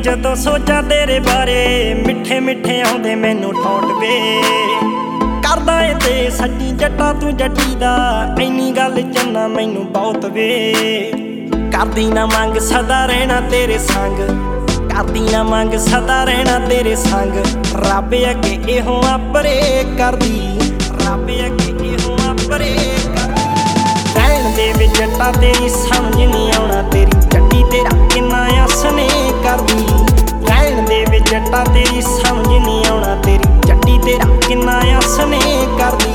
ਜਦੋਂ ਸੋਚਾਂ ਤੇਰੇ ਬਾਰੇ। ਮਿੱਠੇ ਮਿੱਠੇ ਆਉਂਦੇ ਮੈਨੂੰ ਠੋਟ ਵੇ। ਕਰਦਾ ਏ ਤੇ ਸੱਚੀ ਜੱਟਾ ਤੂੰ ਜੱਟੀ ਦਾ। ਇੰਨੀ ਗੱਲ ਚੰਨਾ ਮੈਨੂੰ ਬਹੁਤ ਵੇ। ਕਰਦੀ ਨਾ ਮੰਗ ਸਦਾ ਰਹਿਣਾ ਤੇਰੇ ਸੰਗ। ਕਰਦੀ ਨਾ ਮੰਗ ਸਦਾ ਰਹਿਣਾ ਤੇਰੇ ਸੰਗ। ਰੱਬ ਅੱਗੇ ਇਹੋ ਆਪਰੇ ਕਰਦੀ। ਰੱਬ ਅੱਗੇ ਇਹੋ ਆਪਰੇ ਕਰਦੀ। ਰਹਿਣ ਦੇ ਵੇ ਜੱਟਾ ਤੇਰੀ ਸਮਝ ਨਹੀਂ ਆਉਣਾ ਤੇਰੀ ਜੱਟੀ ਤੇਰਾ ਕਿੰਨਾ ਆਸਨੇ ਕਰਦੀ। ਰਹਿਣ ਦੇ ਵੇ ਜੱਟਾ ਤੇਰੀ ਸਮਝ ਨਹੀਂ ਆਉਣਾ ਤੇਰੀ ਜੱਟੀ ਤੇਰਾ ਕਿੰਨਾ ਆਸਨੇ ਕਰਦੀ।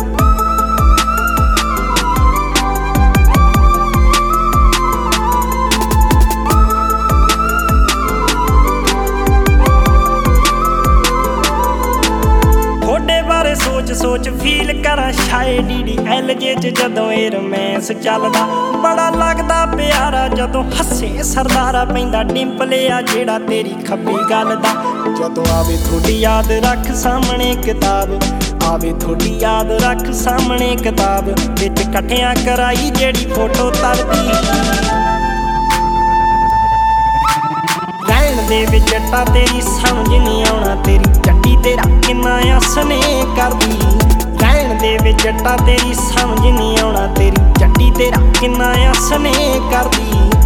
ਸੋਚ ਸੋਚ ਫੀਲ ਕਰਾਂ ਸ਼ਾਇਦ DDLJ ਚ ਜਦੋਂ ਇਹ ਰੋਮਾਂਸ ਚੱਲਦਾ। ਬੜਾ ਲੱਗਦਾ ਪਿਆਰਾ ਜਦੋਂ ਹੱਸੇ ਸਰਦਾਰਾ ਪੈਂਦਾ ਡਿੰਪਲਿਆ ਜਿਹੜਾ ਤੇਰੀ ਖੱਬੀ ਗੱਲ ਦਾ। ਜਦੋਂ ਆਵੇ ਤੁਹਾਡੀ ਯਾਦ ਰੱਖ ਸਾਹਮਣੇ ਕਿਤਾਬ। ਆਵੇ ਤੁਹਾਡੀ ਯਾਦ ਰੱਖ ਸਾਹਮਣੇ ਕਿਤਾਬ। ਵਿੱਚ ਇਕੱਠਿਆਂ ਕਰਾਈ ਜਿਹੜੀ ਫੋਟੋ ਤਰਦੀ। ਰਹਿਣ ਦੇ ਵਿੱਚ ਜੱਟਾ ਤੇਰੀ ਸਮਝ ਨਹੀਂ ਆਉਣਾ ਤੇਰੀ ਜੱਟੀ ਤੇਰਾ ਕਿੰਨਾ ਆਸਨੇ ਕਰਦੀ। ਰਹਿਣ ਦੇ ਵਿੱਚ ਜੱਟਾ ਤੇਰੀ ਸਮਝ ਨਹੀਂ ਆਉਣਾ ਤੇਰੀ ਜੱਟੀ ਤੇਰਾ ਕਿੰਨਾ ਆਸਨੇ ਕਰਦੀ।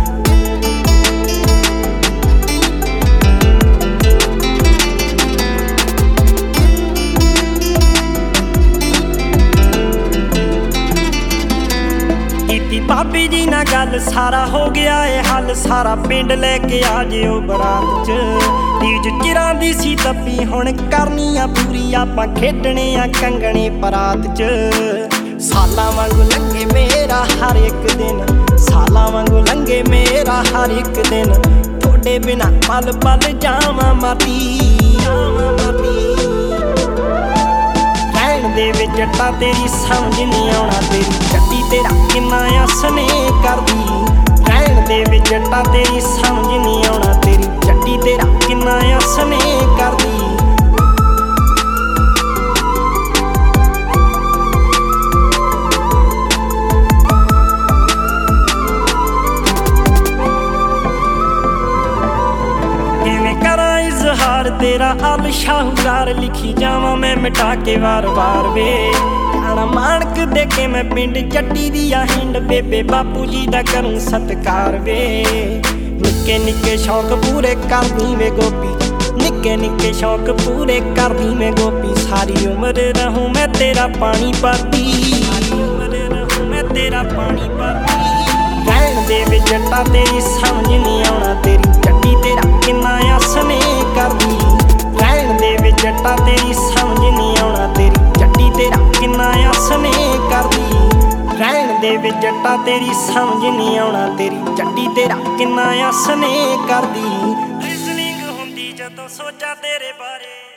ਭਾਬੀ ਜੀ ਨਾਲ ਗੱਲ ਸਾਰਾ ਹੋ ਗਿਆ ਏ ਹੱਲ। ਸਾਰਾ ਪਿੰਡ ਲੈ ਕੇ ਆ ਜਿਓ ਬਰਾਤ ਚ। ਤੀਜ ਚਿਰਾਂ ਦੀ ਸੀ ਤੱਪੀ ਹੁਣ ਕਰਨੀ ਆ ਪੂਰੀ। ਆਪਾਂ ਖੇਡਣੇ ਆ ਕੰਗਣੇ ਪਰਾਤ ਚ। ਸਾਲਾਂ ਵਾਂਗੂ ਲੰਘੇ ਮੇਰਾ ਹਰ ਇੱਕ ਦਿਨ। ਸਾਲਾਂ ਵਾਂਗੂ ਲੰਘੇ ਮੇਰਾ ਹਰ ਇੱਕ ਦਿਨ। ਤੁਹਾਡੇ ਬਿਨਾ ਪਲ ਪਲ ਜਾਵਾਂ ਮਰਦੀ। ਰਹਿਣ ਦੇ ਵੇ ਜੱਟਾ ਤੇਰੀ ਸਮਝ ਨਹੀਂ ਆਉਣਾ ਤੇਰੀ ਜੱਟੀ ਤੇਰਾ ਕਿੰਨਾ ਆਸਨੇ ਕਰਦੀ। ਰਹਿਣ ਦੇ ਵੇ ਜੱਟਾ ਤੇਰੀ ਸਮਝ ਨਹੀਂ ਆਉਣਾ ਤੇਰੀ ਜੱਟੀ ਤੇਰਾ ਕਿੰਨਾ ਆਸਨੇ ਕਰਦੀ। ਕਿਵੇਂ ਕਰਾਂ ਇਜ਼ਹਾਰ ਤੇਰਾ ਅਲ ਸ਼ਾਹੂਕਾਰ। ਲਿਖੀ ਜਾਵਾਂ ਮੈਂ ਮਿਟਾ ਕੇ ਵਾਰ ਵਾਰ ਵੇ। ਜਾਣਾ ਮਾਣਕ ਦੇ ਕੇ ਮੈਂ ਪਿੰਡ ਜੱਟੀ ਦੀ ਆ ਹਿੰਡ। ਬੇਬੇ ਬਾਪੂ ਜੀ ਦਾ ਕਰੂੰ ਸਤਿਕਾਰ ਵੇ। ਨਿੱਕੇ ਨਿੱਕੇ ਸ਼ੌਕ ਪੂਰੇ ਕਰਦੀ ਵੇ ਗੋਪੀ। ਨਿੱਕੇ ਨਿੱਕੇ ਸ਼ੌਕ ਪੂਰੇ ਕਰਦੀ ਵੇ ਗੋਪੀ। ਸਾਰੀ ਉਮਰ ਰਹੂੰ ਮੈਂ ਤੇਰਾ ਪਾਣੀ ਭਰਦੀ। ਸਾਰੀ ਉਮਰ ਰਹੂੰ ਮੈਂ ਤੇਰਾ ਪਾਣੀ ਭਰਦੀ। ਰਹਿਣ ਦੇ ਵੇ ਜੱਟਾ ਤੇਰੀ ਸਮਝ ਨਹੀਂ ਆਉਣਾ ਤੇਰੀ ਜੱਟੀ ਤੇਰਾ ਕਿੰਨਾ ਆਸਨੇ ਕਰਦੀ। ਰਹਿਣ ਦੇ ਵੇ ਜੱਟਾ ਤੇਰੀ ਸਮਝ ਨਹੀਂ ਆਉਣਾ ਤੇਰੀ ਜੱਟੀ ਤੇਰਾ ਕਿੰਨਾ ਆਸਨੇ ਕਰਦੀ। ਰਹਿਣ ਦੇ ਵੇ ਜੱਟਾ ਤੇਰੀ ਸਮਝ ਨਹੀਂ ਆਉਣਾ ਤੇਰੀ ਜੱਟੀ ਤੇਰਾ ਕਿੰਨਾ ਆਸਨੇ ਕਰਦੀ। ਰੀਜ਼ਨਿੰਗ ਹੁੰਦੀ ਜਦੋਂ ਸੋਚਾਂ ਤੇਰੇ ਬਾਰੇ।